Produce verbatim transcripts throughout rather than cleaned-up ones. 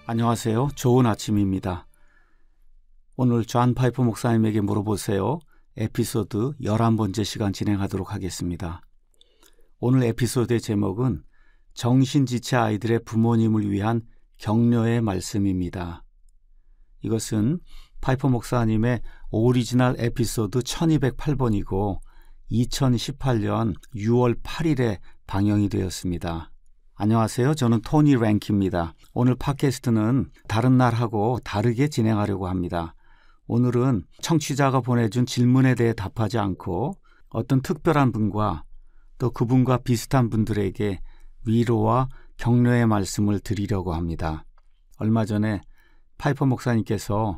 안녕하세요. 좋은 아침입니다. 오늘 존 파이퍼 목사님에게 물어보세요. 에피소드 열한 번째 시간 진행하도록 하겠습니다. 오늘 에피소드의 제목은 정신지체 아이들의 부모님을 위한 격려의 말씀입니다. 이것은 파이퍼 목사님의 오리지널 에피소드 천이백팔 번이고 이천십팔 년 유월 팔일에 방영이 되었습니다. 안녕하세요. 저는 토니 랭키입니다. 오늘 팟캐스트는 다른 날하고 다르게 진행하려고 합니다. 오늘은 청취자가 보내준 질문에 대해 답하지 않고 어떤 특별한 분과 또 그분과 비슷한 분들에게 위로와 격려의 말씀을 드리려고 합니다. 얼마 전에 파이퍼 목사님께서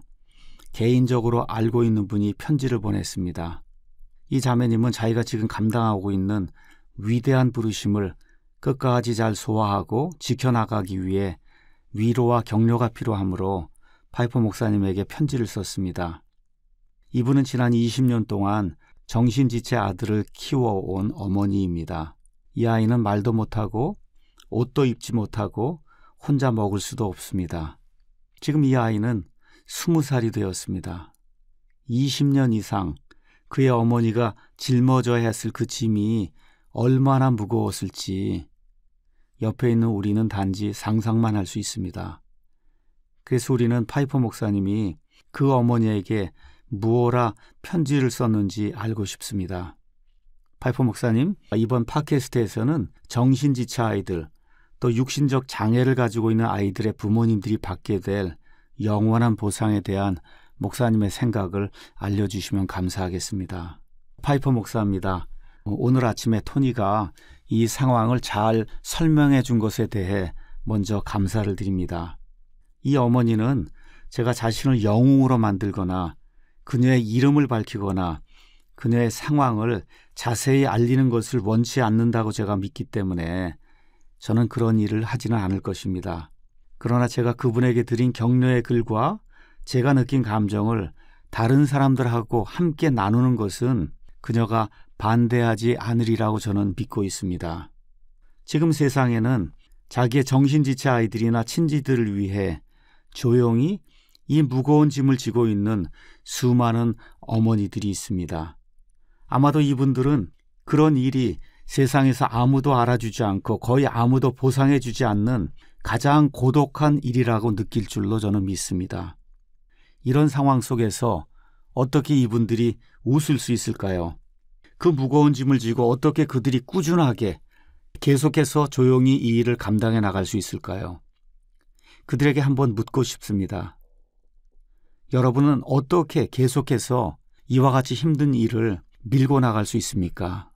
개인적으로 알고 있는 분이 편지를 보냈습니다. 이 자매님은 자기가 지금 감당하고 있는 위대한 부르심을 끝까지 잘 소화하고 지켜나가기 위해 위로와 격려가 필요하므로 파이퍼 목사님에게 편지를 썼습니다. 이분은 지난 이십 년 동안 정신지체 아들을 키워온 어머니입니다. 이 아이는 말도 못하고 옷도 입지 못하고 혼자 먹을 수도 없습니다. 지금 이 아이는 스무 살이 되었습니다. 이십 년 이상 그의 어머니가 짊어져야 했을 그 짐이 얼마나 무거웠을지 옆에 있는 우리는 단지 상상만 할 수 있습니다. 그래서 우리는 파이퍼 목사님이 그 어머니에게 무엇라 편지를 썼는지 알고 싶습니다. 파이퍼 목사님, 이번 팟캐스트에서는 정신지체 아이들, 또 육신적 장애를 가지고 있는 아이들의 부모님들이 받게 될 영원한 보상에 대한 목사님의 생각을 알려주시면 감사하겠습니다. 파이퍼 목사입니다. 오늘 아침에 토니가 이 상황을 잘 설명해 준 것에 대해 먼저 감사를 드립니다. 이 어머니는 제가 자신을 영웅으로 만들거나 그녀의 이름을 밝히거나 그녀의 상황을 자세히 알리는 것을 원치 않는다고 제가 믿기 때문에 저는 그런 일을 하지는 않을 것입니다. 그러나 제가 그분에게 드린 격려의 글과 제가 느낀 감정을 다른 사람들하고 함께 나누는 것은 그녀가 반대하지 않으리라고 저는 믿고 있습니다. 지금 세상에는 자기의 정신지체 아이들이나 친지들을 위해 조용히 이 무거운 짐을 지고 있는 수많은 어머니들이 있습니다. 아마도 이분들은 그런 일이 세상에서 아무도 알아주지 않고 거의 아무도 보상해주지 않는 가장 고독한 일이라고 느낄 줄로 저는 믿습니다. 이런 상황 속에서 어떻게 이분들이 웃을 수 있을까요? 그 무거운 짐을 지고 어떻게 그들이 꾸준하게 계속해서 조용히 이 일을 감당해 나갈 수 있을까요? 그들에게 한번 묻고 싶습니다. 여러분은 어떻게 계속해서 이와 같이 힘든 일을 밀고 나갈 수 있습니까?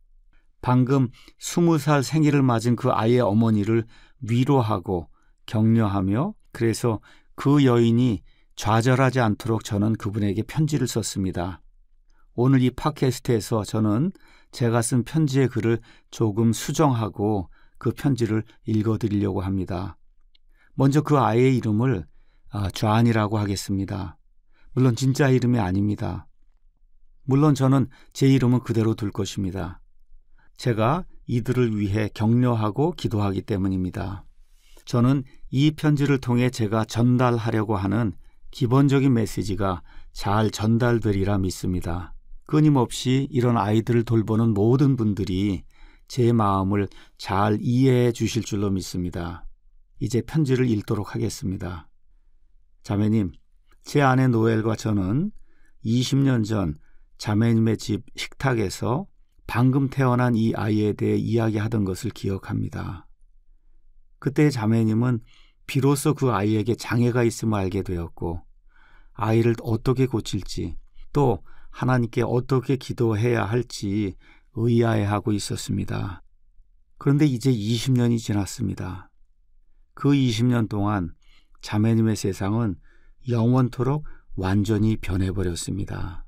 방금 스무 살 생일을 맞은 그 아이의 어머니를 위로하고 격려하며 그래서 그 여인이 좌절하지 않도록 저는 그분에게 편지를 썼습니다. 오늘 이 팟캐스트에서 저는 제가 쓴 편지의 글을 조금 수정하고 그 편지를 읽어드리려고 합니다. 먼저 그 아이의 이름을 존이라고 하겠습니다. 물론 진짜 이름이 아닙니다. 물론 저는 제 이름은 그대로 둘 것입니다. 제가 이들을 위해 격려하고 기도하기 때문입니다. 저는 이 편지를 통해 제가 전달하려고 하는 기본적인 메시지가 잘 전달되리라 믿습니다. 끊임없이 이런 아이들을 돌보는 모든 분들이 제 마음을 잘 이해해 주실 줄로 믿습니다. 이제 편지를 읽도록 하겠습니다. 자매님, 제 아내 노엘과 저는 이십 년 전 자매님의 집 식탁에서 방금 태어난 이 아이에 대해 이야기하던 것을 기억합니다. 그때 자매님은 비로소 그 아이에게 장애가 있음을 알게 되었고 아이를 어떻게 고칠지 또 하나님께 어떻게 기도해야 할지 의아해하고 있었습니다. 그런데 이제 이십 년이 지났습니다. 그 이십 년 동안 자매님의 세상은 영원토록 완전히 변해버렸습니다.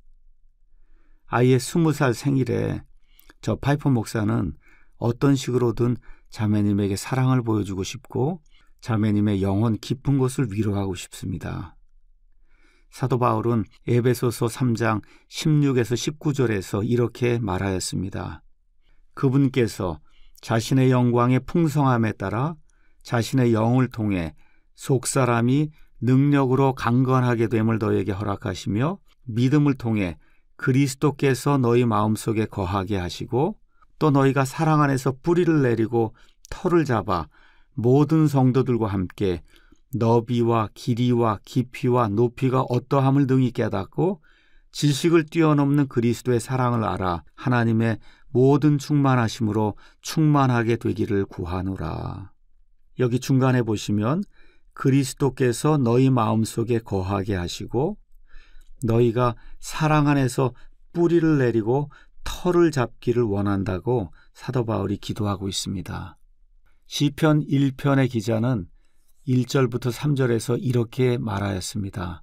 아이의 스무 살 생일에 저 파이퍼 목사는 어떤 식으로든 자매님에게 사랑을 보여주고 싶고 자매님의 영혼 깊은 곳을 위로하고 싶습니다. 사도 바울은 에베소서 삼 장 십육에서 십구 절에서 이렇게 말하였습니다. 그분께서 자신의 영광의 풍성함에 따라 자신의 영을 통해 속사람이 능력으로 강건하게 됨을 너에게 허락하시며 믿음을 통해 그리스도께서 너희 마음속에 거하게 하시고 또 너희가 사랑 안에서 뿌리를 내리고 터를 잡아 모든 성도들과 함께 너비와 길이와 깊이와 높이가 어떠함을 능히 깨닫고 지식을 뛰어넘는 그리스도의 사랑을 알아 하나님의 모든 충만하심으로 충만하게 되기를 구하노라. 여기 중간에 보시면 그리스도께서 너희 마음속에 거하게 하시고 너희가 사랑 안에서 뿌리를 내리고 터를 잡기를 원한다고 사도 바울이 기도하고 있습니다. 시편 일 편의 기자는 일 절부터 삼 절에서 이렇게 말하였습니다.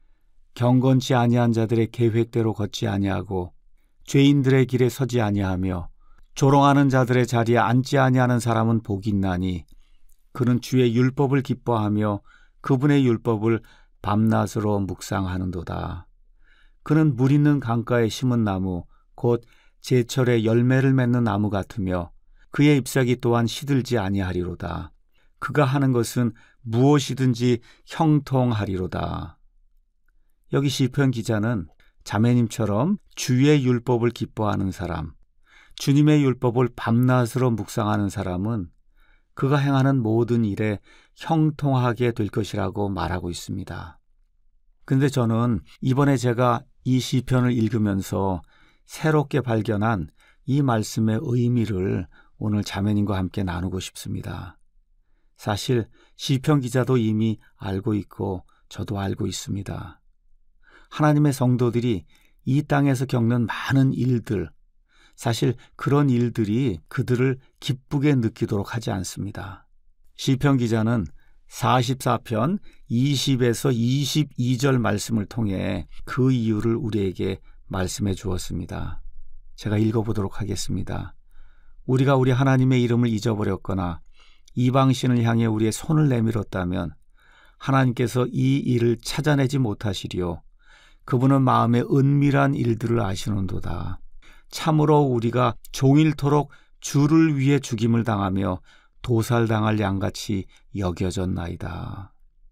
경건치 아니한 자들의 계획대로 걷지 아니하고 죄인들의 길에 서지 아니하며 조롱하는 자들의 자리에 앉지 아니하는 사람은 복이 있나니 그는 주의 율법을 기뻐하며 그분의 율법을 밤낮으로 묵상하는도다. 그는 물 있는 강가에 심은 나무 곧 제철에 열매를 맺는 나무 같으며 그의 잎사귀 또한 시들지 아니하리로다. 그가 하는 것은 무엇이든지 형통하리로다. 여기 시편 기자는 자매님처럼 주의 율법을 기뻐하는 사람, 주님의 율법을 밤낮으로 묵상하는 사람은 그가 행하는 모든 일에 형통하게 될 것이라고 말하고 있습니다. 그런데 저는 이번에 제가 이 시편을 읽으면서 새롭게 발견한 이 말씀의 의미를 오늘 자매님과 함께 나누고 싶습니다. 사실 시편 기자도 이미 알고 있고 저도 알고 있습니다. 하나님의 성도들이 이 땅에서 겪는 많은 일들, 사실 그런 일들이 그들을 기쁘게 느끼도록 하지 않습니다. 시편 기자는 사십사 편 이십에서 이십이 절 말씀을 통해 그 이유를 우리에게 말씀해 주었습니다. 제가 읽어보도록 하겠습니다. 우리가 우리 하나님의 이름을 잊어버렸거나 이방신을 향해 우리의 손을 내밀었다면 하나님께서 이 일을 찾아내지 못하시리요. 그분은 마음의 은밀한 일들을 아시는도다. 참으로 우리가 종일토록 주를 위해 죽임을 당하며 도살당할 양같이 여겨졌나이다.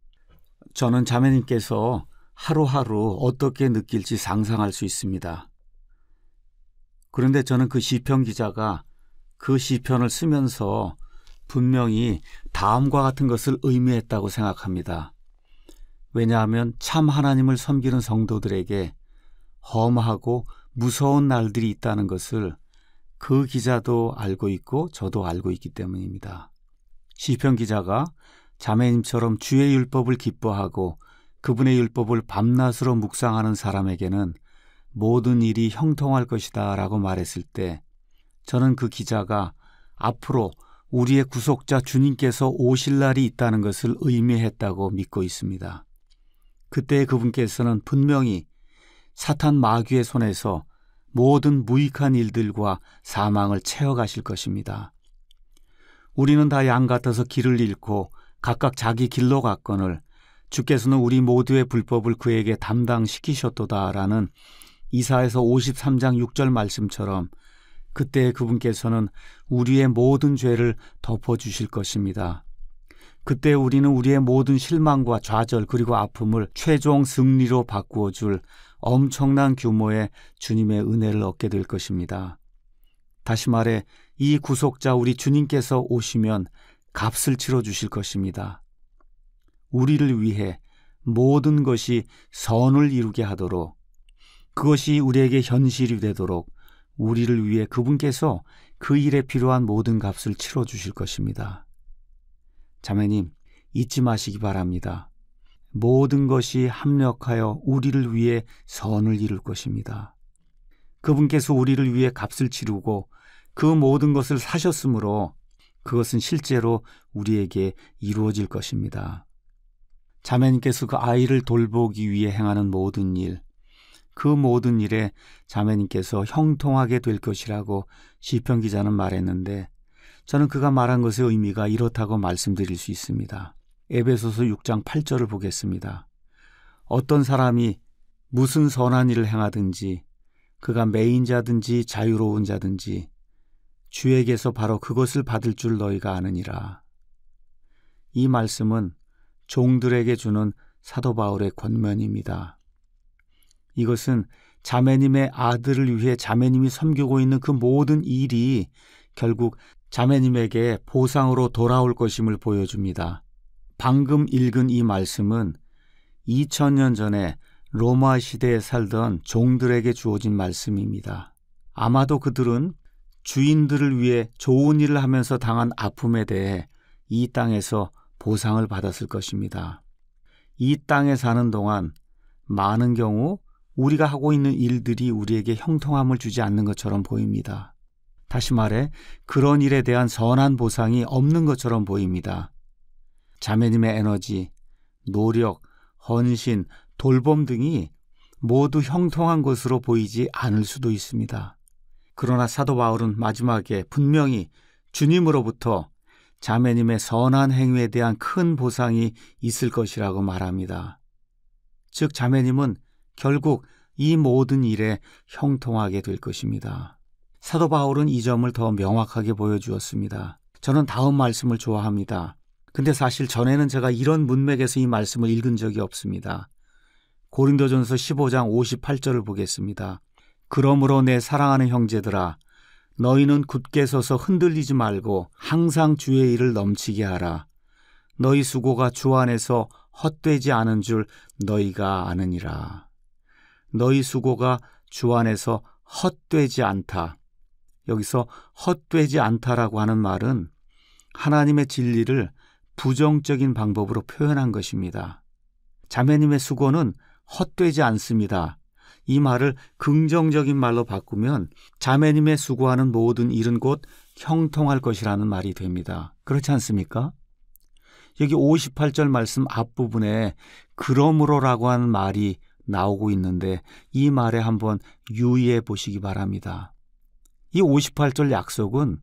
저는 자매님께서 하루하루 어떻게 느낄지 상상할 수 있습니다. 그런데 저는 그 시편 기자가 그 시편을 쓰면서 분명히 다음과 같은 것을 의미했다고 생각합니다. 왜냐하면 참 하나님을 섬기는 성도들에게 험하고 무서운 날들이 있다는 것을 그 기자도 알고 있고 저도 알고 있기 때문입니다. 시편 기자가 자매님처럼 주의 율법을 기뻐하고 그분의 율법을 밤낮으로 묵상하는 사람에게는 모든 일이 형통할 것이다 라고 말했을 때 저는 그 기자가 앞으로 우리의 구속자 주님께서 오실 날이 있다는 것을 의미했다고 믿고 있습니다. 그때 그분께서는 분명히 사탄 마귀의 손에서 모든 무익한 일들과 사망을 채워가실 것입니다. 우리는 다 양 같아서 길을 잃고 각각 자기 길로 갔거늘 주께서는 우리 모두의 불법을 그에게 담당시키셨도다라는 이사야서 오십삼 장 육 절 말씀처럼 그때 그분께서는 우리의 모든 죄를 덮어주실 것입니다. 그때 우리는 우리의 모든 실망과 좌절 그리고 아픔을 최종 승리로 바꾸어 줄 엄청난 규모의 주님의 은혜를 얻게 될 것입니다. 다시 말해 이 구속자 우리 주님께서 오시면 값을 치러 주실 것입니다. 우리를 위해 모든 것이 선을 이루게 하도록 그것이 우리에게 현실이 되도록 우리를 위해 그분께서 그 일에 필요한 모든 값을 치러 주실 것입니다. 자매님, 잊지 마시기 바랍니다. 모든 것이 합력하여 우리를 위해 선을 이룰 것입니다. 그분께서 우리를 위해 값을 치르고 그 모든 것을 사셨으므로 그것은 실제로 우리에게 이루어질 것입니다. 자매님께서 그 아이를 돌보기 위해 행하는 모든 일, 그 모든 일에 자매님께서 형통하게 될 것이라고 시편 기자는 말했는데 저는 그가 말한 것의 의미가 이렇다고 말씀드릴 수 있습니다. 에베소서 육 장 팔 절을 보겠습니다. 어떤 사람이 무슨 선한 일을 행하든지 그가 매인 자든지 자유로운 자든지 주에게서 바로 그것을 받을 줄 너희가 아느니라. 이 말씀은 종들에게 주는 사도 바울의 권면입니다. 이것은 자매님의 아들을 위해 자매님이 섬기고 있는 그 모든 일이 결국 자매님에게 보상으로 돌아올 것임을 보여줍니다. 방금 읽은 이 말씀은 이천 년 전에 로마 시대에 살던 종들에게 주어진 말씀입니다. 아마도 그들은 주인들을 위해 좋은 일을 하면서 당한 아픔에 대해 이 땅에서 보상을 받았을 것입니다. 이 땅에 사는 동안 많은 경우 우리가 하고 있는 일들이 우리에게 형통함을 주지 않는 것처럼 보입니다. 다시 말해 그런 일에 대한 선한 보상이 없는 것처럼 보입니다. 자매님의 에너지, 노력, 헌신, 돌봄 등이 모두 형통한 것으로 보이지 않을 수도 있습니다. 그러나 사도 바울은 마지막에 분명히 주님으로부터 자매님의 선한 행위에 대한 큰 보상이 있을 것이라고 말합니다. 즉 자매님은 결국 이 모든 일에 형통하게 될 것입니다. 사도 바울은 이 점을 더 명확하게 보여주었습니다. 저는 다음 말씀을 좋아합니다. 근데 사실 전에는 제가 이런 문맥에서 이 말씀을 읽은 적이 없습니다. 고린도전서 십오 장 오십팔 절을 보겠습니다. 그러므로 내 사랑하는 형제들아 너희는 굳게 서서 흔들리지 말고 항상 주의 일을 넘치게 하라. 너희 수고가 주 안에서 헛되지 않은 줄 너희가 아느니라. 너희 수고가 주 안에서 헛되지 않다. 여기서 헛되지 않다라고 하는 말은 하나님의 진리를 부정적인 방법으로 표현한 것입니다. 자매님의 수고는 헛되지 않습니다. 이 말을 긍정적인 말로 바꾸면 자매님의 수고하는 모든 일은 곧 형통할 것이라는 말이 됩니다. 그렇지 않습니까? 여기 오십팔 절 말씀 앞부분에 그러므로라고 하는 말이 나오고 있는데 이 말에 한번 유의해 보시기 바랍니다. 이 오십팔 절 약속은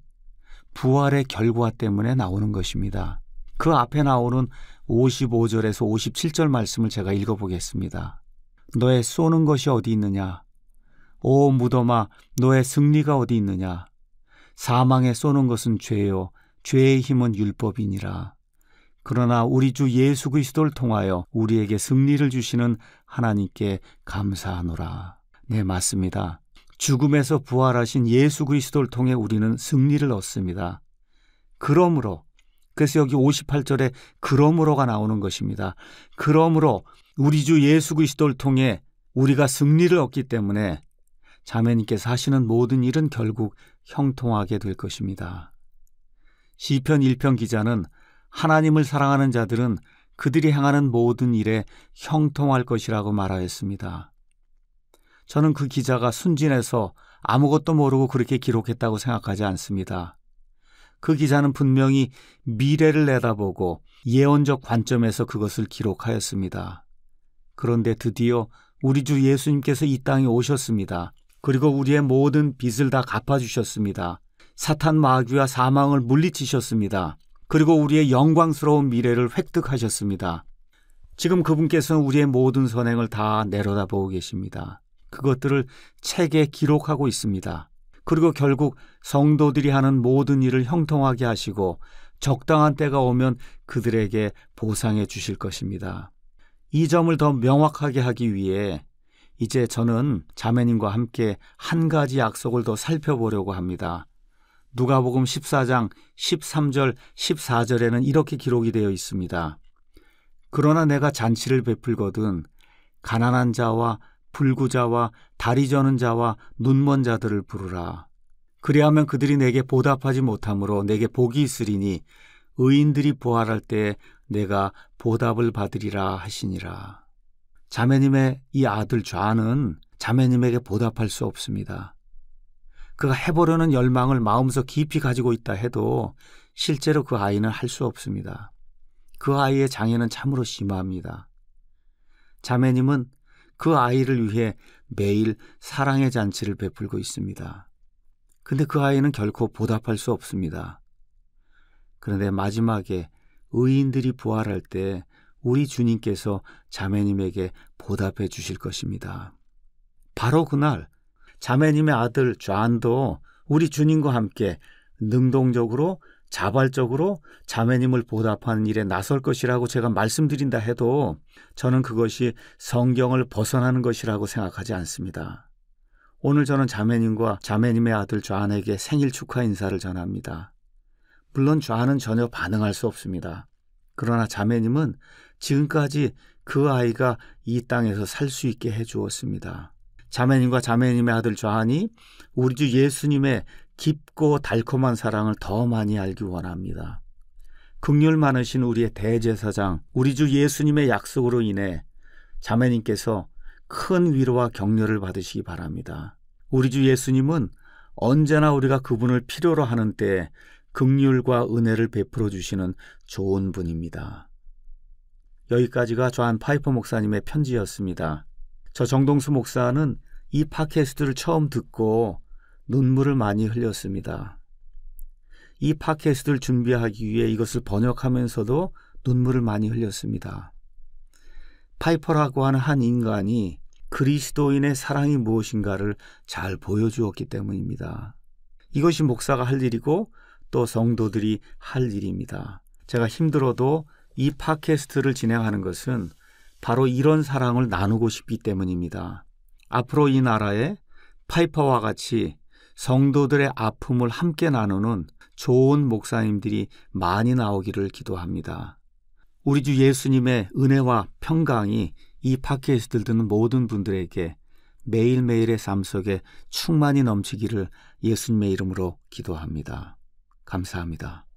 부활의 결과 때문에 나오는 것입니다. 그 앞에 나오는 오십오 절에서 오십칠 절 말씀을 제가 읽어보겠습니다. 너의 쏘는 것이 어디 있느냐? 오 무덤아 너의 승리가 어디 있느냐? 사망에 쏘는 것은 죄요 죄의 힘은 율법이니라. 그러나 우리 주 예수 그리스도를 통하여 우리에게 승리를 주시는 하나님께 감사하노라. 네, 맞습니다. 죽음에서 부활하신 예수 그리스도를 통해 우리는 승리를 얻습니다. 그러므로, 그래서 여기 오십팔 절에 그러므로가 나오는 것입니다. 그러므로 우리 주 예수 그리스도를 통해 우리가 승리를 얻기 때문에 자매님께서 하시는 모든 일은 결국 형통하게 될 것입니다. 시편 일 편 기자는 하나님을 사랑하는 자들은 그들이 행하는 모든 일에 형통할 것이라고 말하였습니다. 저는 그 기자가 순진해서 아무것도 모르고 그렇게 기록했다고 생각하지 않습니다. 그 기자는 분명히 미래를 내다보고 예언적 관점에서 그것을 기록하였습니다. 그런데 드디어 우리 주 예수님께서 이 땅에 오셨습니다. 그리고 우리의 모든 빚을 다 갚아주셨습니다. 사탄 마귀와 사망을 물리치셨습니다. 그리고 우리의 영광스러운 미래를 획득하셨습니다. 지금 그분께서는 우리의 모든 선행을 다 내려다보고 계십니다. 그것들을 책에 기록하고 있습니다. 그리고 결국 성도들이 하는 모든 일을 형통하게 하시고 적당한 때가 오면 그들에게 보상해 주실 것입니다. 이 점을 더 명확하게 하기 위해 이제 저는 자매님과 함께 한 가지 약속을 더 살펴보려고 합니다. 누가복음 십사 장 십삼 절 십사 절에는 이렇게 기록이 되어 있습니다. 그러나 내가 잔치를 베풀거든 가난한 자와 불구자와 다리 저는 자와 눈먼 자들을 부르라. 그리하면 그들이 내게 보답하지 못하므로 내게 복이 있으리니 의인들이 부활할 때 내가 보답을 받으리라 하시니라. 자매님의 이 아들 좌는 자매님에게 보답할 수 없습니다. 그가 해보려는 열망을 마음속 깊이 가지고 있다 해도 실제로 그 아이는 할 수 없습니다. 그 아이의 장애는 참으로 심합니다. 자매님은 그 아이를 위해 매일 사랑의 잔치를 베풀고 있습니다. 근데 그 아이는 결코 보답할 수 없습니다. 그런데 마지막에 의인들이 부활할 때 우리 주님께서 자매님에게 보답해 주실 것입니다. 바로 그날 자매님의 아들 좌안도 우리 주님과 함께 능동적으로 자발적으로 자매님을 보답하는 일에 나설 것이라고 제가 말씀드린다 해도 저는 그것이 성경을 벗어나는 것이라고 생각하지 않습니다. 오늘 저는 자매님과 자매님의 아들 존에게 생일 축하 인사를 전합니다. 물론 존은 전혀 반응할 수 없습니다. 그러나 자매님은 지금까지 그 아이가 이 땅에서 살 수 있게 해주었습니다. 자매님과 자매님의 아들 존이 우리 주 예수님의 깊고 달콤한 사랑을 더 많이 알기 원합니다. 긍휼 많으신 우리의 대제사장, 우리 주 예수님의 약속으로 인해 자매님께서 큰 위로와 격려를 받으시기 바랍니다. 우리 주 예수님은 언제나 우리가 그분을 필요로 하는 때에 긍휼과 은혜를 베풀어 주시는 좋은 분입니다. 여기까지가 존 파이퍼 목사님의 편지였습니다. 저 정동수 목사는 이 팟캐스트를 처음 듣고 눈물을 많이 흘렸습니다. 이 팟캐스트를 준비하기 위해 이것을 번역하면서도 눈물을 많이 흘렸습니다. 파이퍼라고 하는 한 인간이 그리스도인의 사랑이 무엇인가를 잘 보여주었기 때문입니다. 이것이 목사가 할 일이고 또 성도들이 할 일입니다. 제가 힘들어도 이 팟캐스트를 진행하는 것은 바로 이런 사랑을 나누고 싶기 때문입니다. 앞으로 이 나라에 파이퍼와 같이 성도들의 아픔을 함께 나누는 좋은 목사님들이 많이 나오기를 기도합니다. 우리 주 예수님의 은혜와 평강이 이 팟캐스트를 듣는 모든 분들에게 매일매일의 삶 속에 충만히 넘치기를 예수님의 이름으로 기도합니다. 감사합니다.